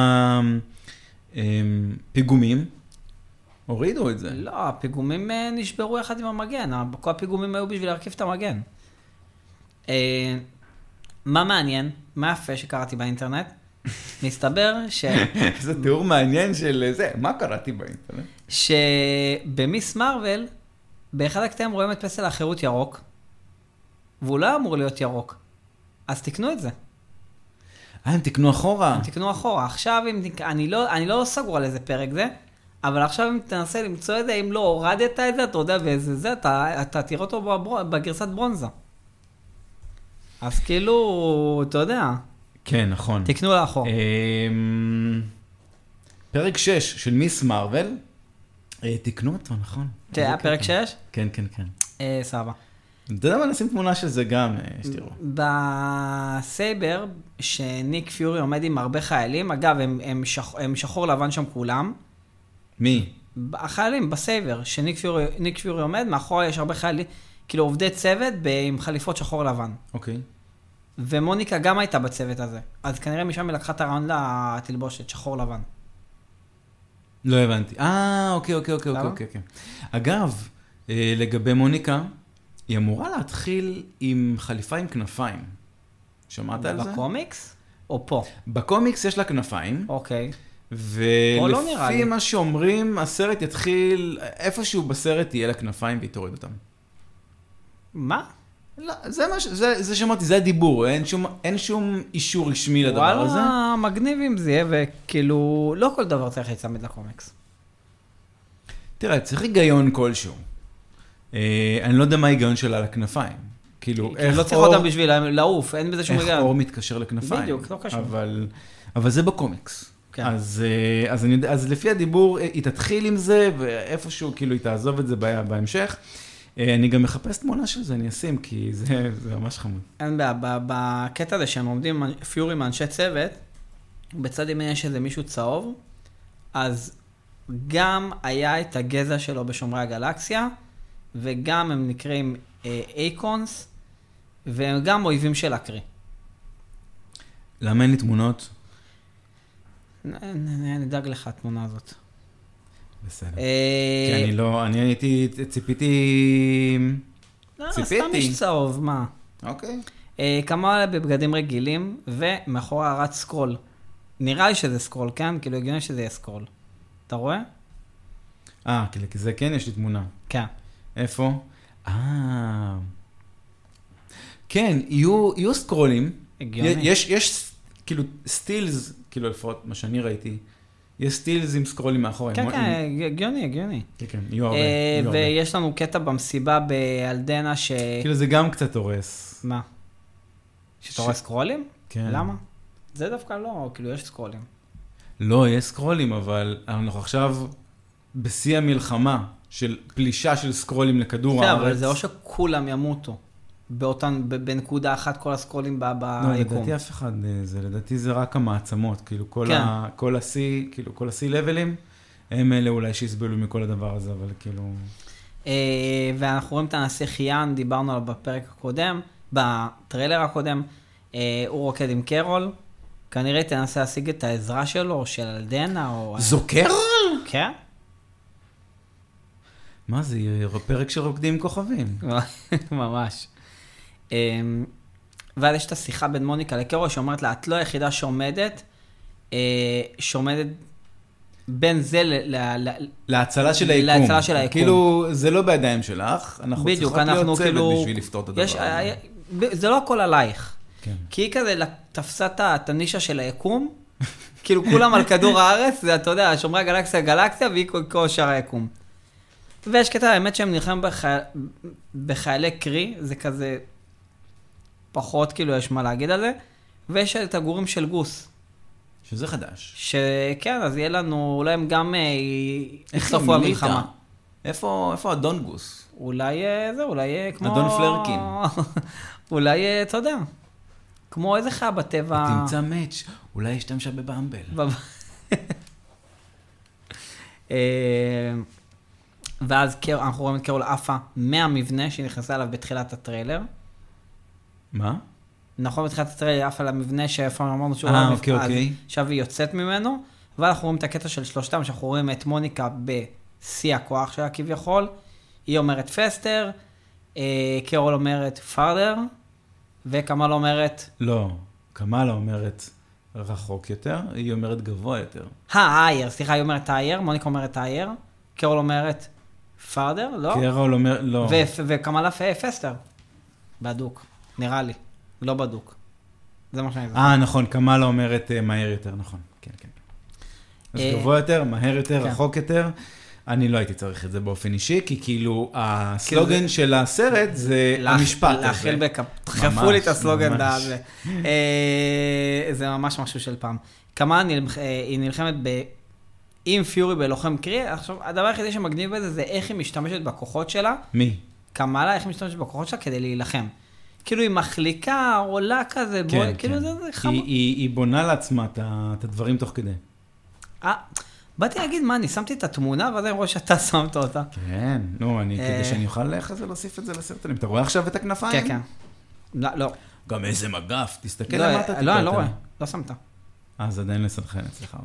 הפיגומים? הורידו את זה. לא, הפיגומים אה, נשברו יחד עם המגן. כל הפיגומים היו בשביל להרכיב את המגן. אה, מה מעניין? מה יפה שקראתי באינטרנט? מסתבר ש... זה תיאור מעניין של זה, מה קראתי באינטרנט? שבמיס מרוול, באחד הקטעים רואים את פסל החירות ירוק, והוא לא אמור להיות ירוק. אז תקנו את זה. אה, הם תקנו אחורה. הם תקנו אחורה. עכשיו, אם... אני, לא, אני לא סגור על איזה פרק זה, אבל עכשיו אם תנסה למצוא את זה, אם לא הורדת את זה, אתה יודע באיזה זה, אתה, אתה תראה אותו בבר... בגרסת ברונזה. אז כאילו, אתה יודע. כן, נכון. תקנו לאחור. פרק שש של מיס מרוול, תקנו אותו, נכון? תראה, פרק שש? כן, כן, כן. סבבה. אתה יודע מה, נשים תמונה של זה גם, שתראו. בסייבר, שניק פיורי עומד עם הרבה חיילים, אגב, הם שחור לבן שם כולם. מי? החיילים, בסייבר, שניק פיורי עומד, מאחורה יש הרבה חיילים, כאילו עובדי צוות עם חליפות שחור לבן. אוקיי. ומוניקה גם הייתה בצוות הזה. אז כנראה משם היא לקחה את הרעיון לתלבושת, שחור לבן. לא הבנתי. אה, אוקיי, אוקיי, אוקיי, אוקיי, אוקיי. אגב, לגבי מוניקה, היא אמורה להתחיל עם חליפה עם כנפיים. שמעת על זה? בקומיקס? או פה? בקומיקס יש לה כנפיים. אוקיי. ולפי מה שאומרים, הסרט יתחיל, איפשהו בסרט תהיה לה כנפיים והיא תוריד אותם. מה? לא, זה מה ש... זה, זה שמעתי, זה הדיבור, אין שום, אין שום אישור רשמי לדבר הזה. וואלה, מגניב עם זה, וכאילו, לא כל דבר צריך להצמד לקומיקס. תראה, צריך היגיון כלשהו. אה, אני לא יודע מה ההיגיון שלה לכנפיים. כאילו, איך לא צריך אותם בשביל לעוף, אין בזה שום היגיון. איך אור מתקשר לכנפיים. בדיוק, לא קשור. אבל, אבל זה בקומיקס. כן. אז, אז, אני, אז לפי הדיבור, היא תתחיל עם זה, ואיפשהו, כאילו, היא תעזוב את זה בהמשך. אני גם מחפש תמונה של זה, אני אשים, כי זה, זה ממש חמוד. אין בעיה, בקטע הזה שהם עומדים פיורי מאנשי צוות, בצד ימין יש איזה מישהו צהוב, אז גם היה את הגזע שלו בשומרי הגלקסיה, וגם הם נקראים אייקונס, והם גם אויבים של הקרי. למה אין לי תמונות? נדאג לך התמונה הזאת. בסדר. כי אני לא, אני הייתי, ציפיתי, ציפיתי. סתם יש צהוב, מה? אוקיי. כמה בבגדים רגילים, ומאחורה רץ סקרול. נראה לי שזה סקרול, כן? כאילו הגיוני שזה יהיה סקרול. אתה רואה? אה, כי זה כן, יש לי תמונה. כן. איפה? אה. כן, יהיו סקרולים. הגיוני. יש, יש, כאילו, סטילס, כאילו, לפחות מה שאני ראיתי, יש סטילס עם סקרולים מאחורי. כן, כן, הגיוני, הגיוני. כן, כן, יהיו הרבה. ויש לנו קטע במסיבה באלדנה ש... כאילו, זה גם קצת הורס. מה? שאתה רואה סקרולים? כן. למה? זה דווקא לא, כאילו, יש סקרולים. לא, יש סקרולים, אבל אנחנו עכשיו בשיא המלחמה של פלישה של סקרולים לכדור הארץ. אבל זה או שכולם ימותו. באותן, בנקודה אחת כל הסקרולים ביקום. לא, לדעתי אף אחד, זה, לדעתי זה רק המעצמות, כאילו כל, כן. ה, כל ה-C, כאילו כל ה-C לבלים, הם אלה אולי שיסבלו מכל הדבר הזה, אבל כאילו... ואנחנו רואים את הנשיא חיין, דיברנו עליו בפרק הקודם, בטריילר הקודם, הוא רוקד עם קרול, כנראה תנסה להשיג את העזרה שלו, או של אלדנה, או... זו קרול? כן. מה זה, פרק של רוקדים כוכבים. ממש. ואז יש את השיחה בין מוניקה לקרול, שאומרת לה, את לא היחידה שעומדת, שעומדת בין זה להצלה של היקום. להצלה של היקום. כאילו, זה לא בידיים שלך, אנחנו צריכות להיות צוות בשביל לפתור את הדבר הזה. זה לא הכל עלייך. כי היא כזה תפסה את הנישה של היקום, כאילו כולם על כדור הארץ, זה אתה יודע, שומרי הגלקסיה גלקסיה, והיא כל שאר היקום. ויש קטע, האמת שהם נלחמים בחייל, בחיילי קרי, זה כזה פחות, כאילו יש מה להגיד על זה, ויש את הגורים של גוס. שזה חדש. שכן, אז יהיה לנו, אולי הם גם יחשפו המלחמה. איפה, איפה אדון גוס? אולי זה, אולי כמו... אדון פלרקין. אולי, אתה יודע, כמו איזה חיה בטבע... תמצא מאץ', אולי השתמשה בבמבל. ואז אנחנו רואים את קרול עפה מהמבנה שהיא נכנסה אליו בתחילת הטריילר. מה? נכון, בתחילת הטריילר היא עפה למבנה שאיפה אמרנו שהוא... אה, אוקיי, אוקיי. עכשיו היא יוצאת ממנו, ואנחנו רואים את הקטע של שלושתם, שאנחנו רואים את מוניקה בשיא הכוח שלה כביכול. היא אומרת פסטר, קרול אומרת פארדר, וקמאל אומרת... לא, קמאלה אומרת רחוק יותר, היא אומרת גבוה יותר. האייר, סליחה, היא אומרת האייר, מוניקה אומרת האייר, קרול אומרת פארדר, לא? קרול אומר, לא. וקמאלה פסטר, בדוק, נראה לי, לא בדוק. זה מה שאני זוכר. אה, נכון, קמאלה אומרת מהר יותר, נכון. כן, כן. אז גבוה יותר, מהר יותר, רחוק יותר. אני לא הייתי צריך את זה באופן אישי, כי כאילו הסלוגן של הסרט זה המשפט הזה. להכיל בקפ... תחפו לי את הסלוגן הזה. זה ממש משהו של פעם. כמה היא נלחמת עם פיורי בלוחם קרי, עכשיו הדבר היחידי שמגניב בזה זה איך היא משתמשת בכוחות שלה. מי? קמאלה, איך היא משתמשת בכוחות שלה כדי להילחם. כאילו היא מחליקה, עולה כזה, כאילו זה חמור. היא בונה לעצמה את הדברים תוך כדי. אה, באתי להגיד מה, אני שמתי את התמונה, ואז אני רואה שאתה שמת אותה. כן, נו, אני, כדי שאני אוכל איך זה להוסיף את זה לסרטונים. אתה רואה עכשיו את הכנפיים? כן, כן. לא, לא. גם איזה מגף, תסתכל למטה טיפה. לא, אני לא רואה, לא שמת. אז עדיין לסנכן אצלך.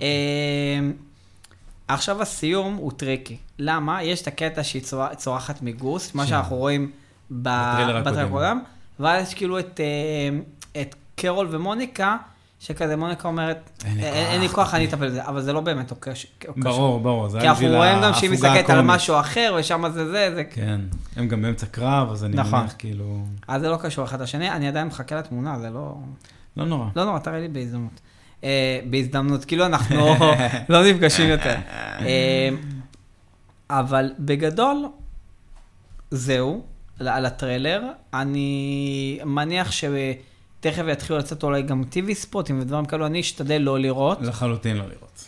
עכשיו הסיום הוא טריקי. למה? יש את הקטע שהיא צורחת מגוס, מה שאנחנו רואים בטריילר הקודם, ואז יש כאילו את קרול ומוניקה, שכזה מוניקה אומרת, אין לי כוח, אני אטפל בזה, אבל זה לא באמת קשור. ברור, ברור. כי אנחנו רואים גם שהיא מסתכלת על משהו אחר, ושם זה זה. כן, הם גם באמצע קרב, אז אני מניח כאילו... אז זה לא קשור אחד לשני, אני עדיין מחכה לתמונה, זה לא... לא נורא. לא נורא, תראה לי בהזדמנות. בהזדמנות, כאילו אנחנו לא נפגשים יותר. אבל בגדול, זהו, על הטריילר. אני מניח ש... תכף יתחילו לצאת אולי גם טיווי ספוטים ודברים כאלו, אני אשתדל לא לראות. לחלוטין לא לראות.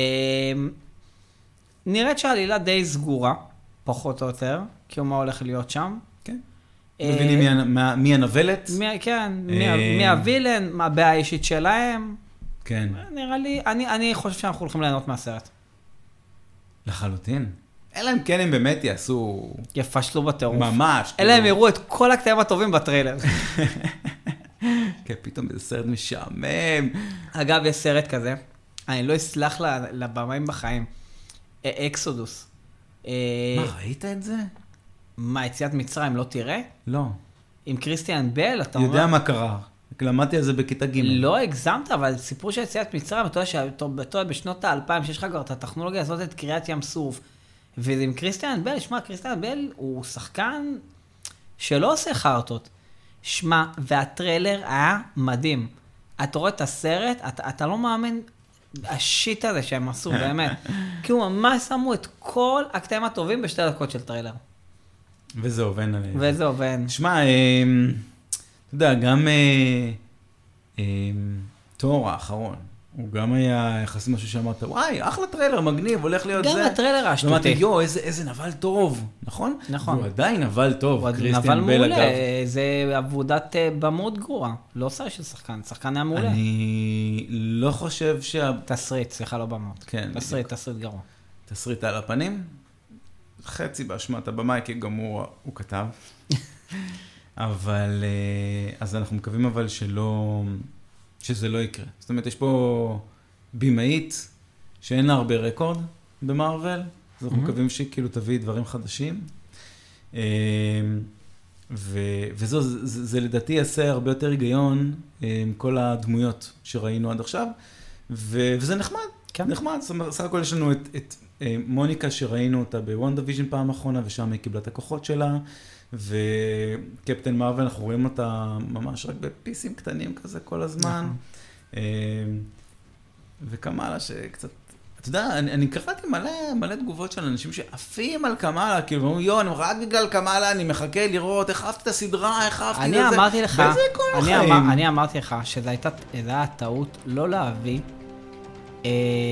נראית שהעלילה די סגורה, פחות או יותר, כאילו מה הולך להיות שם. כן. מבינים מי הנבלת? כן, מי הווילן, מה הבעיה האישית שלהם. כן. נראה לי, אני חושב שאנחנו הולכים ליהנות מהסרט. לחלוטין. אלא הם כן, הם באמת יעשו... יפשלו בטירוף. ממש. אלא הם יראו את כל הקטעים הטובים בטריילר. כן, פתאום איזה סרט משעמם. אגב, יש סרט כזה, אני לא אסלח לבמאים בחיים, אקסודוס. מה, ראית את זה? מה, יציאת מצרים, לא תראה? לא. עם קריסטיאן בל, אתה אומר... יודע מה קרה, למדתי על זה בכיתה ג'. לא הגזמת, אבל סיפור של יציאת מצרים, אתה יודע שבשנות האלפיים, שיש לך כבר את הטכנולוגיה הזאת, את קריאת ים סוף, ועם קריסטיאן בל, שמע, קריסטיאן בל הוא שחקן שלא עושה חרטות. שמע, והטריילר היה מדהים. אתה רואה את הסרט, אתה, אתה לא מאמין השיט הזה שהם עשו, באמת. כי הוא ממש שמו את כל הקטעים הטובים בשתי דקות של טריילר. וזה עובן. וזה עובן. שמע, אתה יודע, גם תור האחרון, הוא גם היה יחסי משהו שאמרת, וואי, אחלה טריילר, מגניב, הולך להיות גם זה. גם הטריילר השטותי. ואמרתי, יו, איזה, איזה נבל טוב, נכון? נכון. הוא עדיין נבל טוב, הוא נבל מעולה, זה עבודת במות גרועה, לא עושה של שחקן, שחקן היה מעולה. אני לא חושב שה... תסריט, סליחה, לא במות. כן. תסריט, תסריט גרוע. תסריט על הפנים, חצי באשמת הבמאי, כי גם הוא, הוא כתב. אבל, אז אנחנו מקווים אבל שלא... שזה לא יקרה. זאת אומרת, יש פה בימאית שאין לה הרבה רקורד במארוול, אז אנחנו מקווים שכאילו תביא דברים חדשים. וזו, זה לדעתי יעשה הרבה יותר היגיון עם כל הדמויות שראינו עד עכשיו, וזה נחמד, נחמד. סך הכל יש לנו את מוניקה שראינו אותה בוונדה ויז'ן פעם האחרונה, ושם היא קיבלה את הכוחות שלה, וקפטן מארוול, אנחנו רואים אותה ממש רק בפיסים קטנים כזה כל הזמן. וקמאלה שקצת, אתה יודע, אני, אני קראתי מלא, מלא תגובות של אנשים שעפים על קמאלה, כאילו, אומרים, יו, אני רק בגלל קמאלה, אני מחכה לראות, איך אהבתי את הסדרה, איך אהבתי את זה. אני אמרתי לך, וזה כל אני, החיים. אמר, אני אמרתי לך שזה הייתה, הייתה טעות לא להביא אה,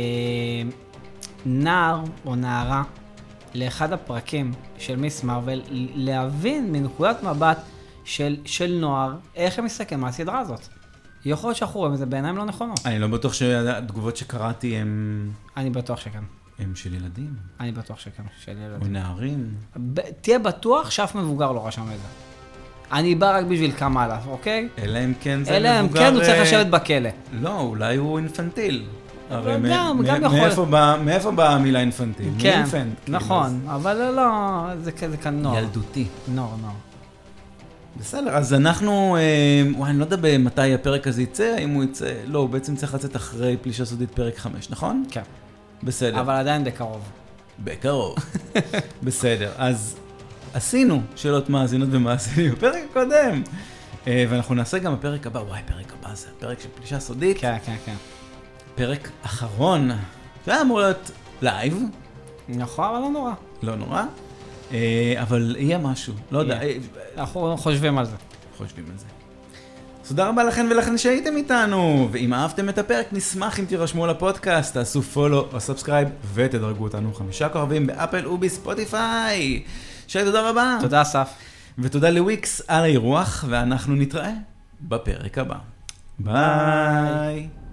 נער או נערה, לאחד הפרקים של מיס מארוול, להבין מנקודת מבט של, של נוער, איך הם מסתכלים מהסדרה הזאת. יכול להיות שאנחנו רואים את זה בעיניים לא נכונות. אני לא בטוח שהתגובות שקראתי הם... אני בטוח שכן. הם של ילדים. אני בטוח שכן, של ילדים. או נערים. תהיה בטוח שאף מבוגר לא רשם את זה. אני בא רק בשביל כמה עליו, אוקיי? אלא אם כן זה מבוגר... אלא אם כן הוא צריך לשבת בכלא. לא, אולי הוא אינפנטיל. גם, גם יכול... מאיפה באה המילה אינפנטיל? כן, נכון, אבל לא, זה כאן נוער. ילדותי. נוער, נוער. בסדר, אז אנחנו, וואי, אני לא יודע מתי הפרק הזה יצא, האם הוא יצא, לא, הוא בעצם צריך לצאת אחרי פלישה סודית פרק חמש, נכון? כן. בסדר. אבל עדיין בקרוב. בקרוב. בסדר, אז עשינו שאלות מאזינות ומאזינים בפרק הקודם, ואנחנו נעשה גם בפרק הבא, וואי, פרק הבא זה הפרק של פלישה סודית. כן, כן, כן. פרק אחרון, שהיה אמור להיות לייב. נכון, אבל לא נורא. לא נורא, אבל יהיה משהו, לא יודע. אנחנו חושבים על זה. חושבים על זה. תודה רבה לכן ולכן שהייתם איתנו, ואם אהבתם את הפרק נשמח אם תירשמו לפודקאסט, תעשו פולו או סאבסקרייב ותדרגו אותנו חמישה כוכבים באפל ובספוטיפיי. שי, תודה רבה. תודה אסף. ותודה לוויקס על האירוח, ואנחנו נתראה בפרק הבא. ביי.